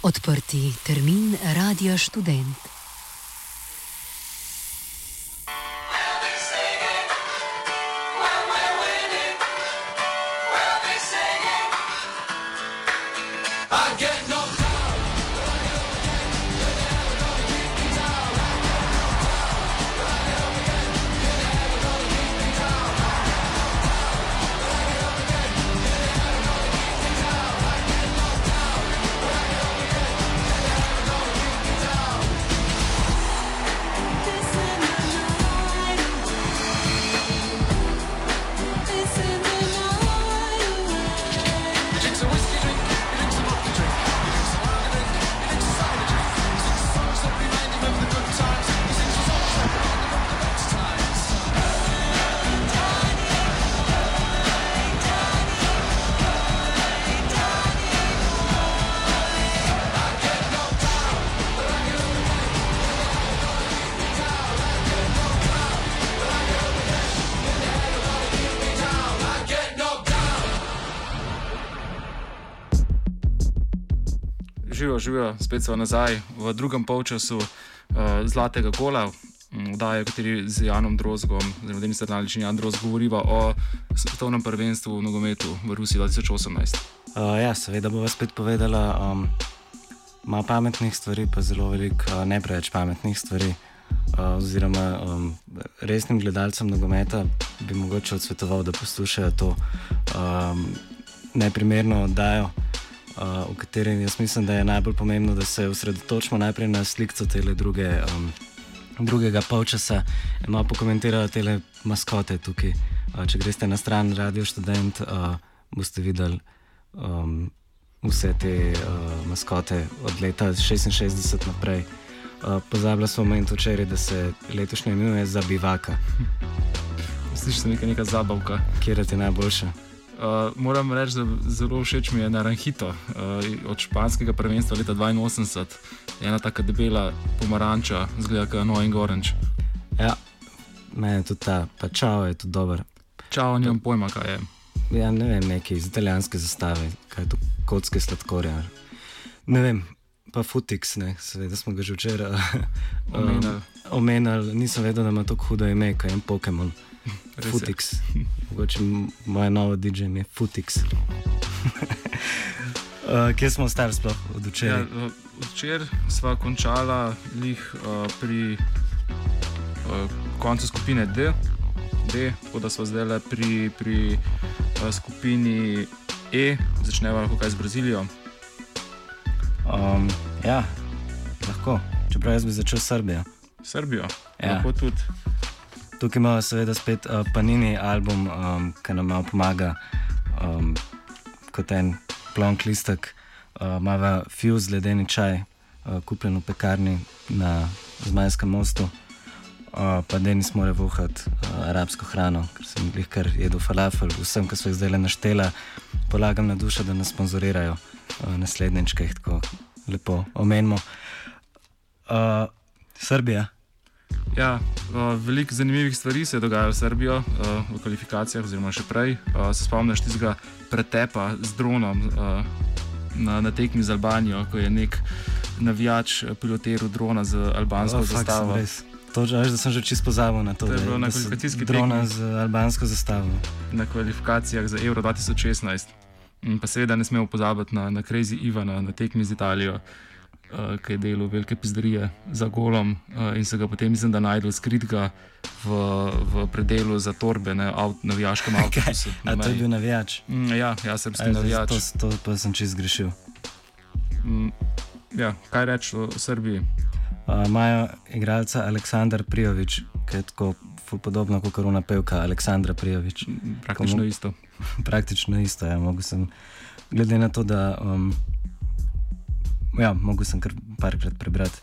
Odprti termin Radia Študent. Živijo, spet so nazaj v drugem polčasu Zlatega gola, vdaje, v kateri z Janom Drozgom, oziroma Denis Trnalič in Jan Drozg govoriva o svetovnem prvenstvu v nogometu v Rusiji 2018. Ja, seveda bova spet povedala malo pametnih stvari, pa zelo veliko ne preveč pametnih stvari. Oziroma resnim gledalcem nogometa bi mogoče odsvetoval, da poslušajo to neprimerno oddajo, v katerem jaz mislim, da je najbolj pomembno, da se osredotočimo najprej na slikco tele drugega polčasa in malo pokomentirajo tele maskote tukaj. Če greste na stran Radio Študent, boste videli vse te maskote od leta 66 naprej. Pozabila smo moment včeraj, da se letošnje imenuje za bivaka. Sliši se neka zabavka. Kjer je ti najboljša? Moram reči, da zelo všeč mi je Naranjito od španskega prvenstva leta 82. Ena taka debela pomaranča, zgleda kot Annoying Orange. Ja, meni je tudi ta, pa Čao je tudi dober. Čao, nimam pojma, kaj je. Ja, ne vem, nekaj iz italijanske zastave, kaj je to, kocke sladkorja. Ne vem, pa Futix, ne, seveda smo ga že včeraj omenjali, nisem vedel, da ima tako hudo ime, kaj je Pokémon. Futix. Mogoče moje novo DJ je Futix. Kje smo ostali sploh od včeraj? Ja, včeraj sva končala pri koncu skupine D, tako da sva zdaj pri skupini E, začneva lahko kaj z Brazilijo. Ja, lahko. Čeprav jaz bi začel s Srbijo. Srbijo? Ja. Lahko tudi. Tukaj imamo seveda spet Panini album, ki nam malo pomaga kot en plonk listek. Imamo Fuse ledeni čaj, kupljen v pekarni na Zmajskem mostu. Pa Denis mora vohati arabsko hrano, ker sem kar jedel falafel. Vsem, ki so jih zdaj le naštela, polagam na dušo, da nas sponzorirajo naslednjič, ki jih tako lepo omenimo. Srbija. Ja, veliko zanimivih stvari se je dogajalo v Srbijo v kvalifikacijah, oziroma še prej. Se spomniš tistega pretepa z dronom na tekmi z Albanijo, ko je nek navijač pilotiral drona z albansko zastavo. To že, da sem že čisto pozabil na to, da je bilo na kvalifikacijski drona z albansko zastavo. Na kvalifikacijah za Euro 2016. Pa seveda ne smemo pozabiti na Crazy Ivana na tekmi z Italijo, ki je delal velike pizderije za golom in se ga potem, mislim, da najdel skritega v predelu za torbe na navijaškem avtobusu. A to je bil navijač? Ja, srpski navijač. To pa sem čisto zgrešil. Ja, kaj reči o Srbiji? Imajo igralca Aleksandar Prijović, ki je tako podobno kot korona pevka Aleksandra Prijović. Praktično isto. Praktično isto, ja. Mogu sem, glede na to, da mogu sem kar parkrat prebrati.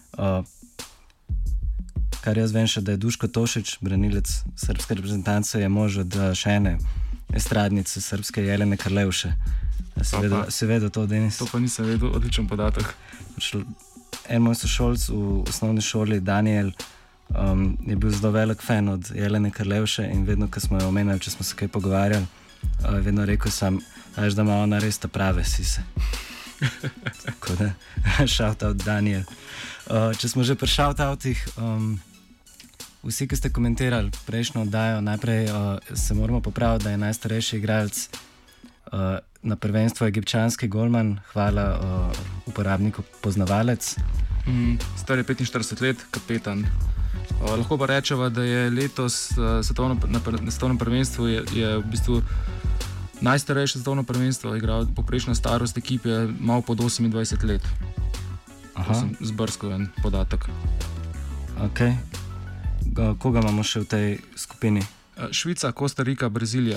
Kar jaz vem še, da je Duško Tošić, branilec srpske reprezentance, je mož od še ene estradnice srpske Jelene Karlevše. Si vedel to, Denis? To pa nisem vedel, odličen podatek. En moj sošolc v osnovni šoli, Daniel, je bil zelo velik fan od Jelene Karlevše in vedno, ko smo jo omenjali, če smo se kaj pogovarjali, vedno rekel sem, da ima ona res ta prave sise. Tako da, shoutout Daniel. Če smo že pri shoutoutih, vsi, ki ste komentirali prejšnjo oddajo, najprej se moramo popraviti, da je najstarejši igralec na prvenstvu egipčanski golman, hvala uporabniku Poznavalec. Star je 45 let, kapetan. Lahko pa rečemo, da je letos na svetovnem prvenstvu je v bistvu najstarejše svetovno prvenstvo, igral poprečna starost ekipe je malo pod 28 let. Aha. Sem zbrskal en podatek. Okay. Koga imamo še v tej skupini? Švica, Kostarika, Brazilija.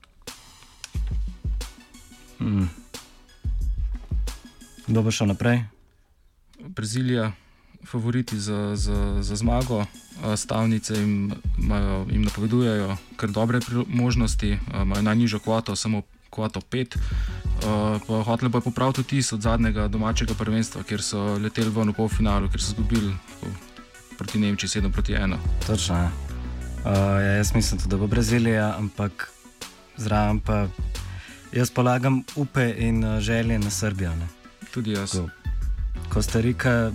Kdo bo šel naprej? Brazilija, favoriti za zmago. Stavnice jim napovedujejo kar dobre možnosti, imajo najnižjo kvoto, samo kvoto 5. Hoteli pa popraviti vtis od zadnjega domačega prvenstva, kjer so leteli ven v polfinalu, ker so izgubili proti Nemčiji 7-1. Točno, ja. Jaz mislim tudi, da bo Brazilija, ampak zraven pa jaz polagam upe in želje na Srbijo. Ne? Tudi jaz. Kostarika,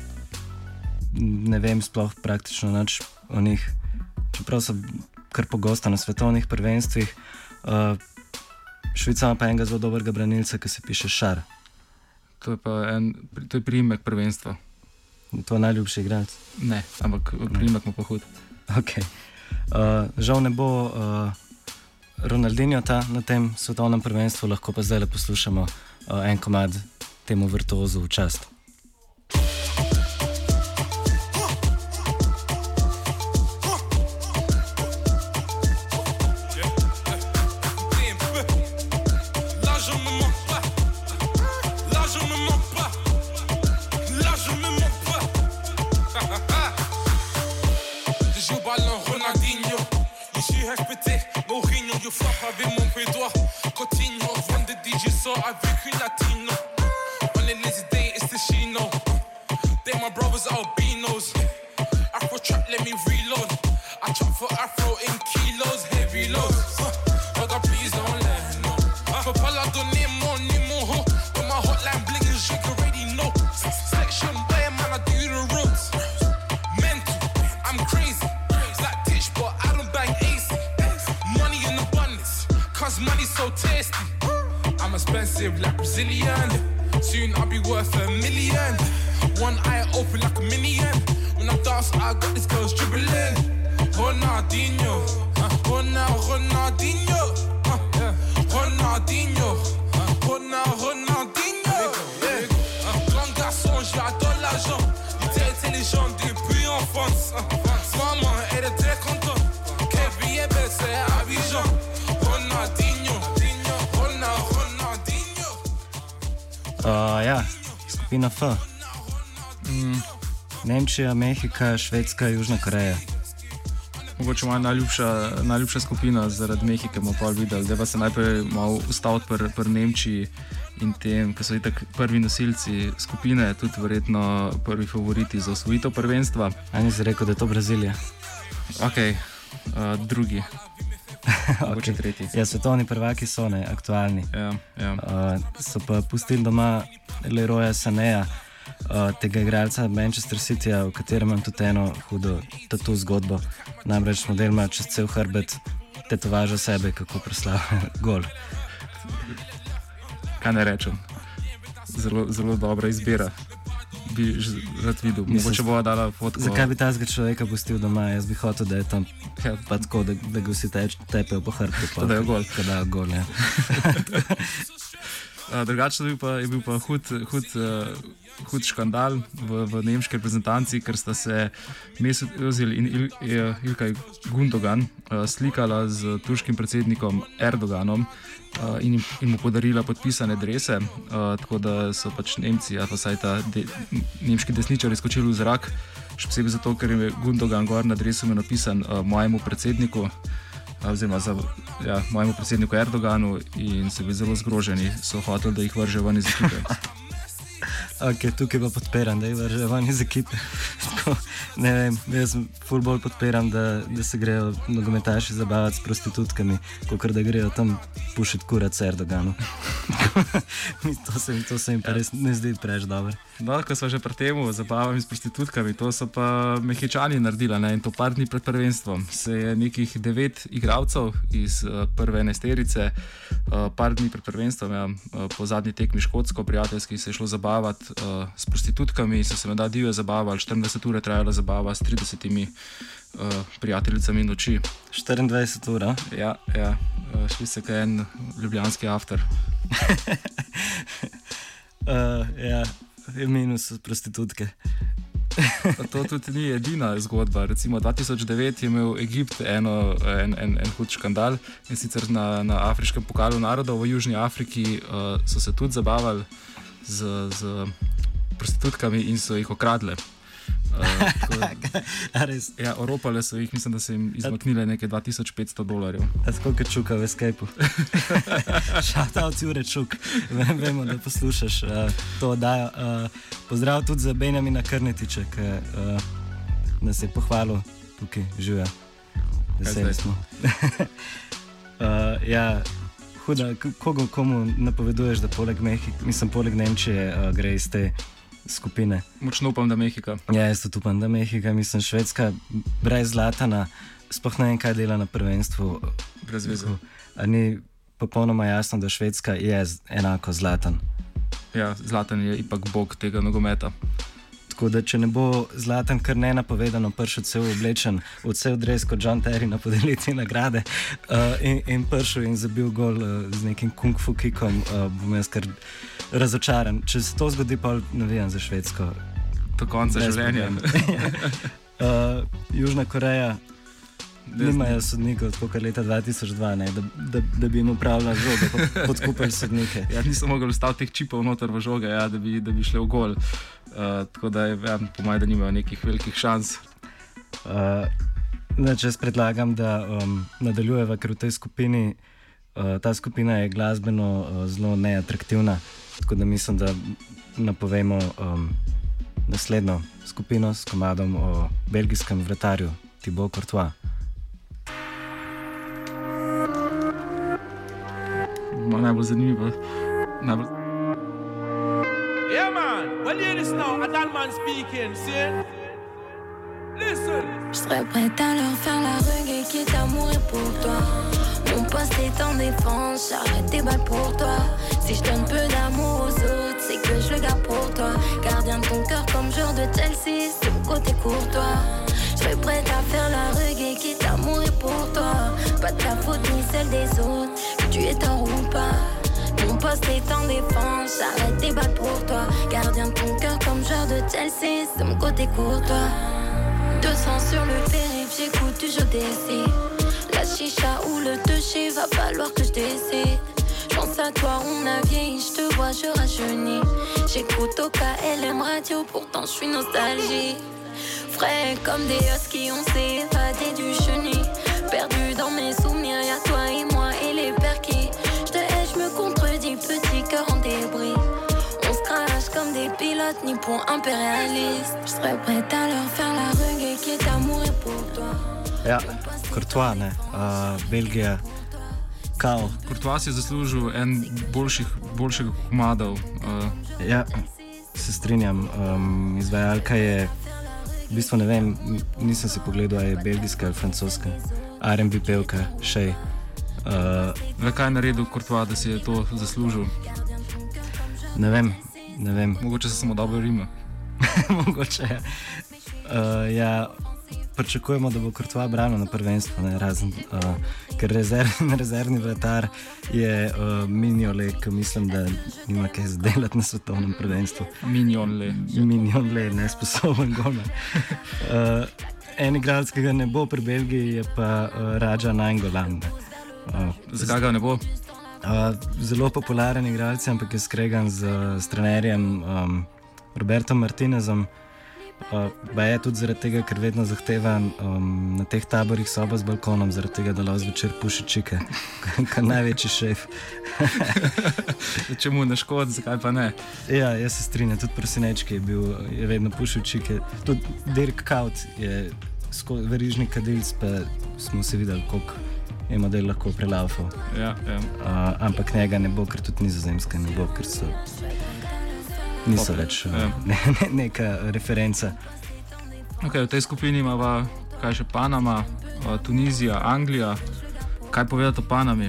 ne vem sploh praktično nič o njih, čeprav so kar pogosto na svetovnih prvenstvih. Švica ima pa enega zelo dobrega branilca, ki se piše Šar. To je priimek prvenstva. To je najljubši igralec? Ne, ampak priimek mu pa hud. Okay. Žal ne bo Ronaldinho na tem svetovnem prvenstvu, lahko pa zdaj le poslušamo en komad temu virtuozu v čast. Like Brazilian, soon I'll be worth $1 million. One eye open like a minion. When I dance, I got these girls dribbling. Ronaldinho, Ronaldinho, Ronaldinho, Ronaldinho. Grand garçon, j'adore l'argent. Il était intelligent depuis enfance. Maman, elle était contente. Kevin est belle, c'est Abidjan. Ronaldinho. Ja, skupina F. Nemčija, Mehika, Švedska, Južna Koreja. Mogoče moja najljubša skupina zaradi Mehike bomo pa videli, da pa se najprej malo ustaviti pri Nemčiji in tem, ki so itak prvi nosilci skupine, tudi verjetno prvi favoriti za osvojitev prvenstva. Ani si rekel, da je to Brazilija? Ok, drugi. Okay. Ja, svetovni prvaki so ne, aktualni. Ja. So pa pustili doma Leroya Sanéja, tega igralca Manchester Cityja, v katerem imam tudi eno hudo tatu zgodbo. Namreč model ima čez cel hrbet tetovažo sebe, kako proslavlja gol. Kaj ne rečem? Zelo dobra izbira. Bi rad videl. Mogoče bo dala fotko. Zakaj bi tazga človeka pustil doma? Jaz bi hotel, da je tam pa tako, da ga vsi tepejo po hrbtu. Da je gol. Da je gol, ja. Drugače je bil pa hud škandal v nemški reprezentanci, ker sta se Mesut Özil in Ilkay Gundogan slikala z turškim predsednikom Erdoganom in mu podarila podpisane drese, tako da so pač Nemci, pa saj ta nemški desničari skočili v zrak, še posebej zato, ker je Gundogan gor na dresu imel napisan mojemu predsedniku, oziroma mojemu predsedniku Erdoganu, in so bili zelo zgroženi, so hoteli, da jih vrže ven iz ekipe. Ok, tukaj pa podpiram, da jih vrže ven iz ekipe. Ne vem, jaz ful bolj podpiram, da se grejo nogometaši zabavati s prostitutkami, kakor da grejo tam pušiti kurac Erdoganu. To se jim pa res ne zdi preveč dobro. No, ko smo že pri tem, zabavami s prostitutkami, to so pa Mehičani naredili, ne? In to par dni pred prvenstvom. Se je nekih 9 igralcev iz prve enesterice, par dni pred prvenstvom, ja, po zadnji tekmi Škotsko, prijateljski, se je šlo zabavati s prostitutkami, so se menda divje zabavali, 24 ur je trajala zabava s 30 prijateljicami noči. 24 ur? Ja, šli se kaj en ljubljanski after. Ja, je minus prostitutke. To tudi ni edina zgodba. Recimo 2009 je imel Egipt en hud škandal, in sicer na afriškem pokalu narodov v Južni Afriki so se tudi zabavali z prostitutkami in so jih okradle. Ja, oropale so jih, mislim, da so jim izmaknile nekaj $2500. Koliko čuka v Escapeu? Shoutout Jure Čuk, vemo, da poslušaš to oddajo. Pozdrav tudi za Benjamina Krnetiča, ki nas je pohvalil tukaj, živja. Veseli smo. Ja, huda, komu napoveduješ, da poleg Nemčije gre iz te skupine? Močno upam, da Mehika. Ja, jaz tudi upam, da Mehika. Mislim, Švedska brez Zlatana, sploh ne vem, kaj dela na prvenstvu. Brez veze. Ni popolnoma jasno, da Švedska je enako Zlatan. Ja, Zlatan je ipak bog tega nogometa. Tako da, če ne bo Zlatan kar nenapovedano prišel cel oblečen, v cel dres kot John Terry na podelitvi nagrade in prišel in zabil gol z nekim kung fu kikom, bom jaz kar razočaran. Če se to zgodi, pa navijam za Švedsko. Do konca življenja. Južna Koreja nimajo sodnikov, tako kot leta 2002, ne, da bi jim upravljala žoge, podkupili sodnike. Ja, nisem mogel vstaviti teh čipov noter v žoge, ja, da bi šli v gol. Tako da je, ja, po mojem, da nimajo nekih velikih šans. Jaz predlagam, da nadaljujeva, ker v tej skupini, ta skupina je glasbeno zelo neatraktivna, tako da mislim, da napovemo naslednjo skupino s komadom o belgijskem vratarju Thibaut Courtois. Najbolj zanimivo. Yeah, man. When you hear this now, a done man speaking, see? Listen. Je serais prête à leur faire la reggae, quitte à mourir pour toi. Mon poste est en défense, j'arrête tes balles pour toi. Si je donne peu d'amour aux autres, c'est que je le garde pour toi. Gardien de ton cœur comme joueur de Chelsea, c'est mon côté courtois. Je serais prête à faire la reggae, quitte à mourir pour toi. Pas de ta faute ni celle des autres, que tu es tort ou pas. Mon poste est en défense, j'arrête tes balles pour toi. Gardien de ton cœur comme joueur de Chelsea, c'est mon côté courtois. 200 sur le périph', j'écoute du jeu d'essai. La chicha ou le toucher, va falloir que je décide. J'pense à toi, on a vieilli, je te vois, je rajeunis. J'écoute au KLM radio, pourtant je suis nostalgique. Frais comme des huskies, on s'est évadé du chenil. Perdu dans mes souvenirs, y'a toi et moi et les perquis. J'te hais, j'me contredis, petit cœur en débris. On se crache comme des pilotes, ni pour impérialistes. Je serais prête à leur faire la reggae, qui est à mourir pour toi. Ja, Courtois, ne, Belgija, kao. Courtois si je zaslužil en boljših komadov. Ja, se strinjam. Izvajalka je, v bistvu ne vem, nisem si pogledal, ali je belgijska ali francoska. R&B pevka, Shay. Kaj je naredil Courtois, da si je to zaslužil? Ne vem. Mogoče se samo dobro rima. Mogoče, ja. Pričakujemo, da bo Courtois branil na prvenstvu, ne, razen, ker rezervni vratar je Mignolet, ki mislim, da nima kaj zdelati na svetovnem prvenstvu. Mignolet, nesposoben golman. En igralec, ki ga ne bo pri Belgiji, je pa Raja Nainggolan. Zakaj ga ne bo? Zelo popularen igralec, ampak je skregan s trenerjem Robertom Martinezom. Pa je tudi zaradi tega, ker vedno zahteva na teh taborih sobo z balkonom, zaradi tega, da lahko zvečer puši čike, kot največji šef. Če mu ne škodi, zakaj pa ne? Ja, jaz se strinjam, tudi Prosinečki je vedno pušil čike. Tudi Dirk Kuyt je verižni kadilc, pa smo se videli, koliko je model lahko prelaufal. Ja. Ampak njega ne bo, ker tudi Nizozemska ne bo, ker niso več neka referenca. Okay, v tej skupini imamo kaj še Panama, Tunizija, Anglija. Kaj povedati o Panami?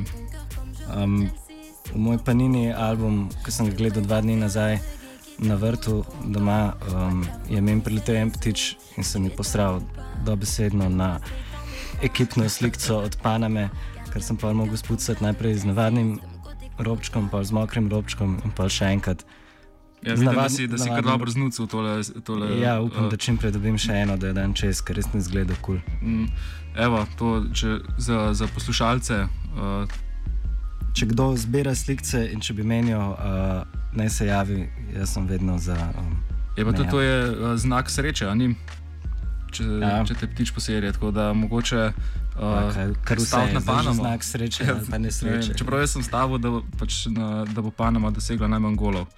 V moj Panini album, ki sem ga gledal 2 dni nazaj na vrtu doma, je meni priletel en ptič in sem mi posral dobesedno na ekipno slikco od Paname, ker sem pa mogel spucati najprej z navadnim robčkom, pa z mokrim robčkom in pa še enkrat. Ja, vidim, da si kar dobro znucil tole. Ja, upam, da čim prej dobim še eno, da je dan čez, ker res ne zgleda kul. Evo, to za poslušalce. Če kdo zbira slikce in če bi menil, naj se javi, jaz sem vedno za... To je znak sreče, a ni? Če te ptič poserje, tako da mogoče kar vse je znak sreče ali pa nesreče. Čeprav jaz sem stavil, da bo Panama dosegla najmanj golov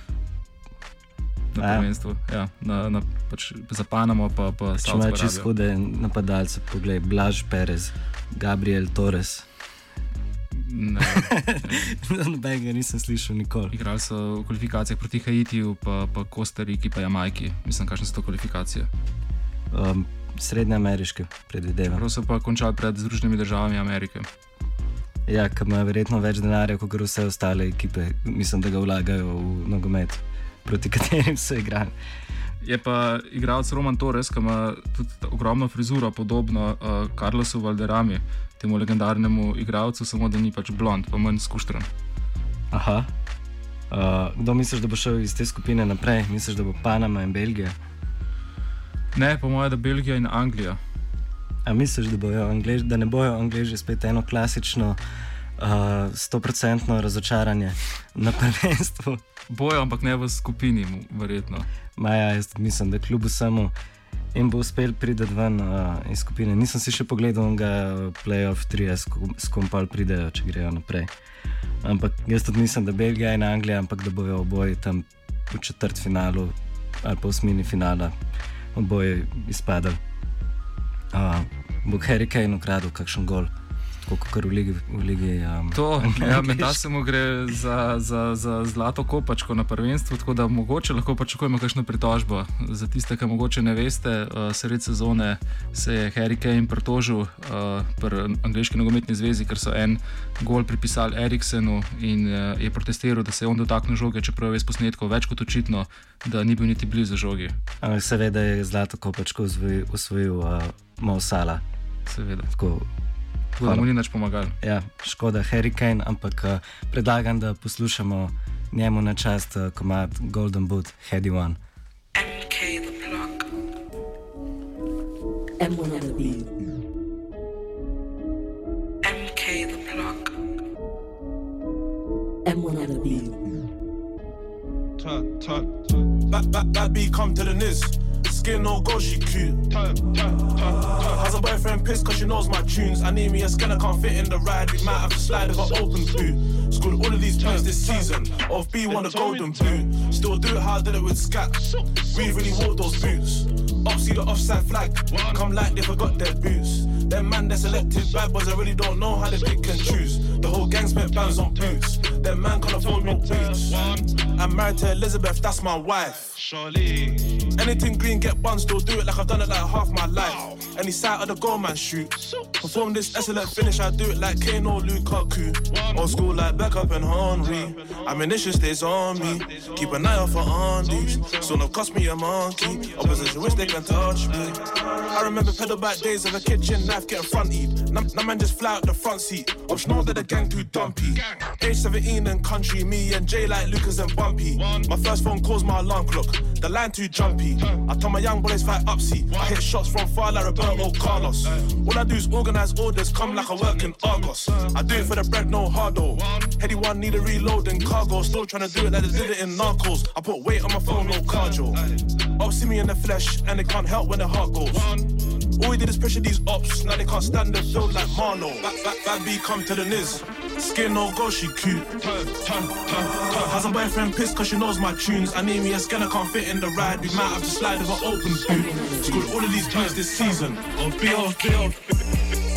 na prvenstvu. Ja, za Panamo pa Saudsko Arabijo. Če imajo čisto hude napadalce, poglej, Blaž Perez, Gabriel Torres. Ne. Nobenega nisem slišal nikoli. Igrali so v kvalifikacijah proti Haitiju, pa Kostariki, pa Jamajki. Mislim, kakšne so to kvalifikacije? Srednjeameriške, predvidevam. Prav so pa končali pred Združenimi državami Amerike. Ja, ker imajo verjetno več denarja, kot vse ostale ekipe. Mislim, da ga vlagajo v nogomet, proti katerim so igrali. Je pa igralec Roman Torres, ki ima tudi ogromno frizuro, podobno Carlosu Valderrami, temu legendarnemu igralcu, samo da ni pač blond, pa manj skuštran. Aha. Kdo misliš, da bo šel iz te skupine naprej? Misliš, da bo Panama in Belgija? Ne, po mojem, da Belgija in Anglija. A misliš, da ne bojo Angleži spet eno klasično 100% razočaranje na prvenstvu? Bojo, ampak ne v skupini, verjetno. Maja, jaz mislim, da kljub vsemu in bo uspel priti ven iz skupine. Nisem si še pogledal playoff 3, s kom pa pridejo, če grejo naprej. Ampak jaz tudi mislim, da Belgija in Anglija, ampak da bojo oboji tam v četrtfinalu ali pa v osmini finala oboji izpadali. Bo Harry Kane ukradel kakšen gol, tako kot v ligi menda se mu gre za zlato kopačko na prvenstvu, tako da mogoče lahko pričakujemo kakšno pritožbo. Za tiste, ki mogoče ne veste, sredi sezone se je Harry Kane pritožil pri angleški nogometni zvezi, ker so en gol pripisali Eriksenu in je protestiral, da se je on dotaknil žoge, čeprav je iz posnetkov več kot očitno, da ni bil niti blizu žogi. Ampak seveda je zlato kopačko osvojil Mo Salah. Seveda. Tako da mu ni nič pomagal. Ja, škoda Harry Kane, ampak predlagam, da poslušamo njemu na čast komad Golden Boot, Heady One. MK the Plug. M1 on the beat. MK the Plug. M1 on the beat. That beat come to the Niz. Skin no go, she cute. Has a boyfriend pissed cause she knows my tunes. I need me a skin, I can't fit in the ride. We might have to slide with an open boot. Scored all of these points this season. Off B won a golden boot. Still do it how I did it with Scat. We really wore those boots. Up see the offside flag. Come like they forgot their boots. Them man, they're selective bad boys. I really don't know how they pick and choose. The whole gang spent bands on boots. Them man can't afford no boots. I'm married to Elizabeth, that's my wife. Surely. Anything green, get bun, still do it like I've done it like half my life. Any side of the goal, man, shoot. Perform this excellent finish, I do it like Kane or Lukaku. Old school like Beckham and Henry. Ammunition stays on me. Keep an eye out for Andes. Son of cost me a monkey. Opposition wish they can touch me. I remember pedal back days of a kitchen knife getting fronted. Now man just fly out the front seat. Optional that the gang too dumpy. Age 17 and country, me and Jay like Lucas and Bumpy. My first phone calls my alarm clock. The line too jumpy. I tell my young boys fight upseat. I hit shots from far like Roberto Carlos. All I do is organize orders, come like I work in Argos. I do it for the bread, no hardo. Heady one need a reload and cargo. Still trying to do it like they did it in Narcos. I put weight on my phone, no cardio. Ops see me in the flesh and they can't help when the heart goes. All we did is pressure these ops. Now they can't stand the field like Marlo. Bad B come to the Niz. Skin no go, she cute. Has a boyfriend pissed cause she knows my tunes. I need me a skin, I can't fit in the ride. We might have to slide with an open boot. Scored all of these points this season. They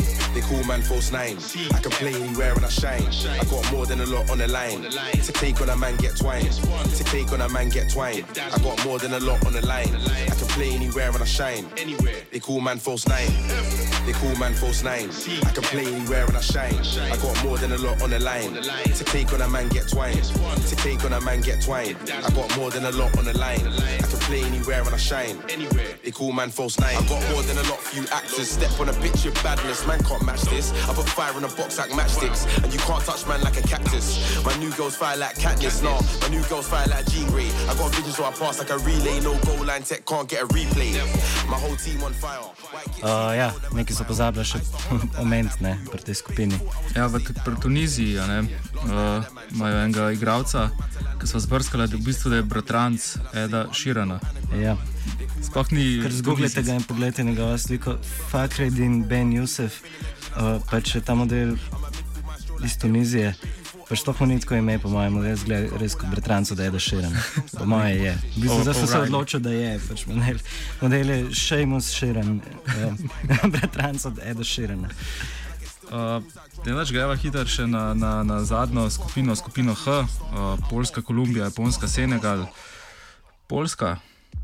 They call man false nine. I can play anywhere and I shine. I got more than a lot on the line. To take on a man get twine. To take on a man get twine. I got more than a lot on the line. I can play anywhere and I shine. They call man false nine. They call man false nine. I can play anywhere and I shine. I got more than a lot on the line. To take on a man get twine. To take on a man get twine. I got more than a lot on the line. I can play anywhere and I shine. They call man false nine. I got more than a lot few actors. Step on a bitch with badness. Man can't match this. I put fire in a box like matchsticks. And you can't touch man like a cactus. My new girls fire like Katniss. Nah, my new girls fire like Jean Grey. I got vision so I pass like a relay. No goal line tech can't get a replay. My whole team on fire. Ja, nekaj se pozablja še omeniti, ne, pri tej skupini. Ja, pri Tuniziji imajo enega igralca, ki so zbrskali, da v bistvu je bratranc Eda Sheerana. Ja. Sploh ni... Ker zgooglite ga in pogledajte njegovo sliko. Fakhreddin Ben Youssef, pač je ta model iz Tunizije. Pač to mu ni tako ime, po mojem, res kot bratrancu da Eda Sheerana. Po moje je. Zdaj sem se odločil, da je. Pač model je Seamus Sheeran, bratranc od Eda Sheerana. Greva hitro še na zadnjo skupino H. Poljska, Kolumbija, Japonska, Senegal. Poljska?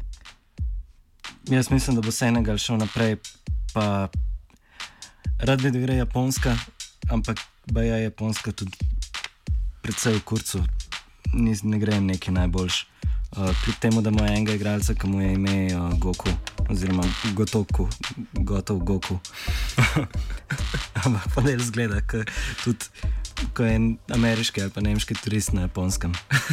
Jaz mislim, da bo Senegal šel naprej, pa rad bi, da gre Japonska, ampak baja Japonska tudi predvsej v kurcu, ne gre jim neki najboljši. Kljub temu, da ima enega igralca, ki mu je ime Goku, oziroma Gotov Goku. Ampak pa del zgleda, tudi ko je en ameriški ali pa nemški turist na Japonskem.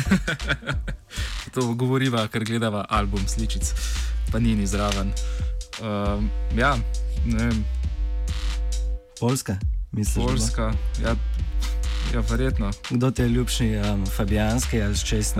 To govoriva, ker gledava album sličic, pa ni zraven. Ja, ne vem. Poljska, misliš? Poljska, ja. Ja, verjetno. Kdo ti je ljubši, Fabijanski ali Ščesni?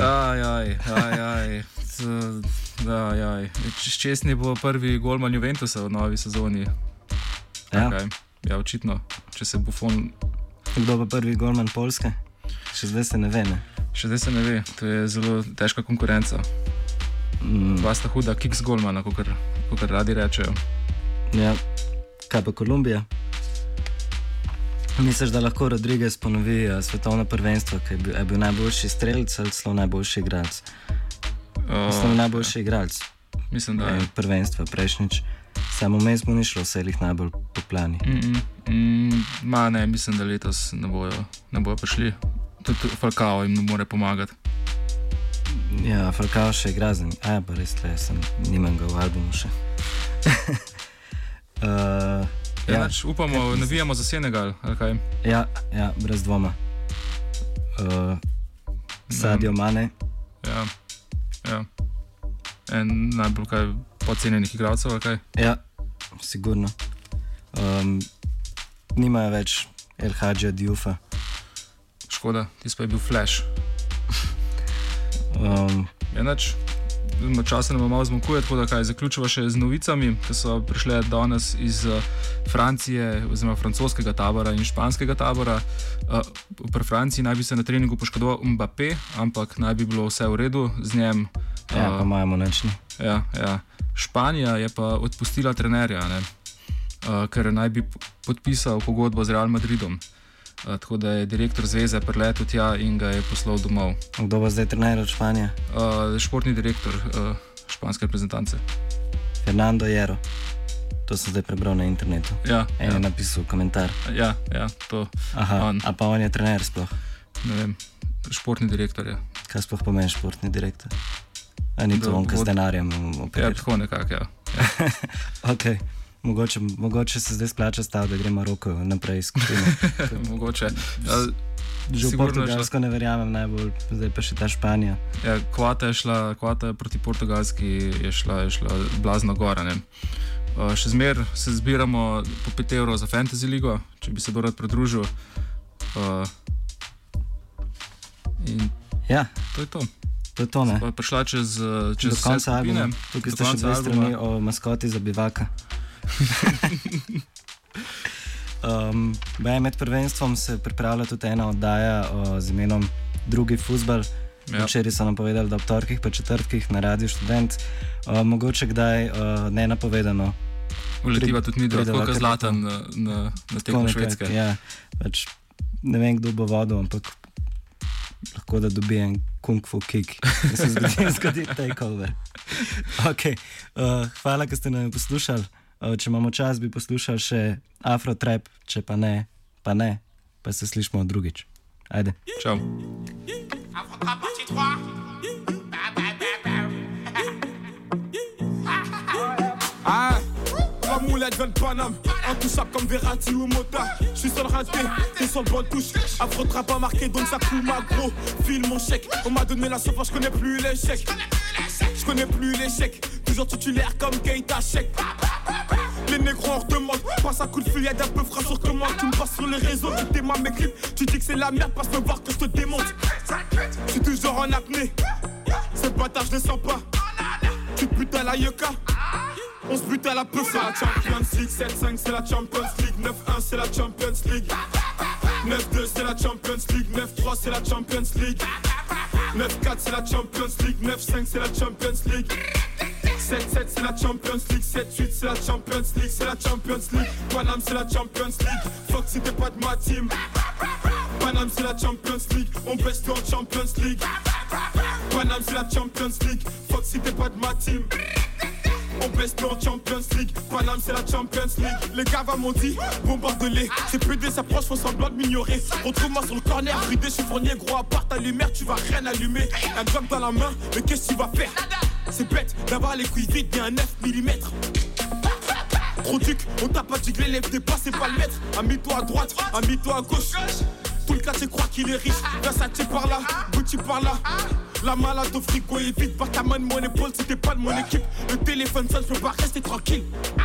Ščesni bo prvi golman Juventusa v novi sezoni. Ja? Okay. Ja, očitno, če se Buffon... Kdo bo prvi golman Poljske? Še zdaj se ne ve, ne? Še zdaj se ne ve, to je zelo težka konkurenca. Dva sta huda kiks golmana, kakor radi rečejo. Ja, kaj pa Kolumbija? Misliš, da lahko Rodriguez ponovi svetovno prvenstvo, ki je bil najboljši strelec ali celo najboljši igralec? Mislim, najboljši igralec. Mislim, da je. Prvenstva prejšnjič. Samo vmes mu ni šlo vse jih najbolj po plani. Ne, mislim, da letos ne bojo prišli. Tudi Falcao jim ne more pomagati. Ja, Falcao še igra za njim. Pa res tle, nimam ga v albumu še. Upamo, navijamo za Senegal, ali kaj? Ja, brez dvoma. Sadio Mane. Ja. En najbolj kaj podcenjenih igralcev, ali kaj? Ja, sigurno. Nimajo več El Hadžija Diouf. Škoda, tisto pa je bil Flash. Časa nam malo zmanjkuje, tako da zaključiva še z novicami, ki so prišle danes iz Francije, oziroma francoskega tabora in španskega tabora. Pri Franciji naj bi se na treningu poškodoval Mbappé, ampak naj bi bilo vse v redu z njem. Ja, pa imamo nič. Ja. Španija je pa odpustila trenerja, ker naj bi podpisal pogodbo z Real Madridom. Tako da je direktor zveze priletel tja in ga je poslal domov. Kdo bo zdaj trener od Španije? Športni direktor španske reprezentance. Fernando Hierro. To sem zdaj prebral na internetu. Ja. En je napisal komentar. Ja, to. Aha, a pa on je trener sploh? Ne vem, športni direktor je. Kaj sploh pomeni športni direktor? A ni to on, ki z denarjem operira? Ja, tako nekako, ja. Ok. Mogoče se zdaj splača stav, da gremo roko naprej skupino. Mogoče. Že v Portugalsko ne verjamem najbolj, zdaj pa še ta Španija. Ja, kvota proti Portugalski je šla blazno gora. Še zmer se zbiramo po 5 evrov za Fantasy ligo, če bi se dorad pridružil. In ja. To je to. To je to, ne? Prišla čez do konca albuma. Tukaj ste še 2 strani o maskoti za bivaka. Med prvenstvom se pripravlja tudi ena oddaja z imenom Drugi fuzbal. Včeraj so nam povedali, da ob torkih pa četrtkih na Radiu Študent. Mogoče kdaj nenapovedano Uletiva tudi mi, da je tako Zlatan na tekmu Švedske. Ja, pač ne vem, kdo bo vodil, ampak lahko da dobi en kung fu kick, da se zgodi takeover. Okay. Hvala, da ste nam poslušali. Če imamo čas, bi poslušali še Afrotrap, če pa ne, pa se slišimo drugič. Ajde. Čau. La moulette vient de Paname, intouchable comme Verratti ou Mota. J'suis sur le raté, t'es sur le bon touche. Afro-trap pas marqué, donc ça coule ma gros. File mon chèque, on m'a donné la sauce, j'connais plus l'échec. J'connais plus l'échec, toujours titulaire comme Keita Chèque. Les négros on redemande, passe un coup de fil, y'a d'un peu frais sur commande. Tu me passes sur les réseaux, tu t'aimes mes clips. Tu dis que c'est la merde, passe me voir que je te démonte. J'suis toujours en apnée, ce bâtard je les sens pas. Tu te butes à la yucca. On se bute à la peu, c'est la Champions League. 7-5 c'est la Champions League. 9-1 c'est la Champions League. 9-2 c'est la Champions League. 9-3 c'est la Champions League. 9-4 c'est la Champions League. 9-5 c'est la Champions League. 7-7 c'est la Champions League. 7-8 c'est la Champions League. C'est la Champions League. Paname c'est la Champions League. Fuck si t'es pas de ma team. Paname c'est la Champions League. On baisse tout en Champions League. Paname c'est la Champions League. Fuck si t'es pas de ma team. On baisse en Champions League, Paname c'est la Champions League. Les gars m'ont dit, bombarde-les. Ces PD s'approchent, font semblant de m'ignorer. Retrouve-moi sur le corner, bridé, chiffonnier, gros à part ta lumière, tu vas rien allumer. Un drum dans la main, mais qu'est-ce que tu vas faire? C'est bête d'avoir les couilles vides, bien 9 mm. Trop duc, on t'a pas diglé, lève tes pas, c'est pas le maître. Amie-toi à droite, amie-toi à gauche. Tout le quartier croit qu'il est riche. Versace par là, Gucci par là. La malade au frigo est vide, pas ta main de mon épaule si t'es pas de mon équipe. Le téléphone sonne, je peux pas rester tranquille.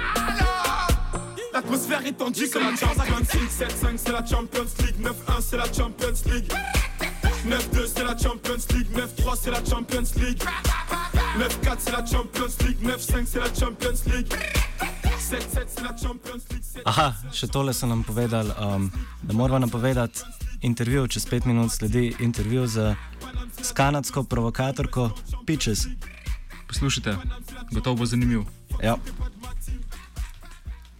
L'atmosphère est tendue comme la Champions League. 7-5 c'est la Champions League. 9-1 c'est la Champions League. 9-2 c'est la Champions League. 9-3 c'est la Champions League. 9-4 c'est la Champions League. 9-5 c'est la Champions League. 7-7 c'est la Champions League. Aha, še tole so nam povedali, da moramo napovedati intervju, čez 5 minut sledi intervju s kanadsko provokatorko Peaches. Poslušajte, gotovo bo zanimiv. Ja.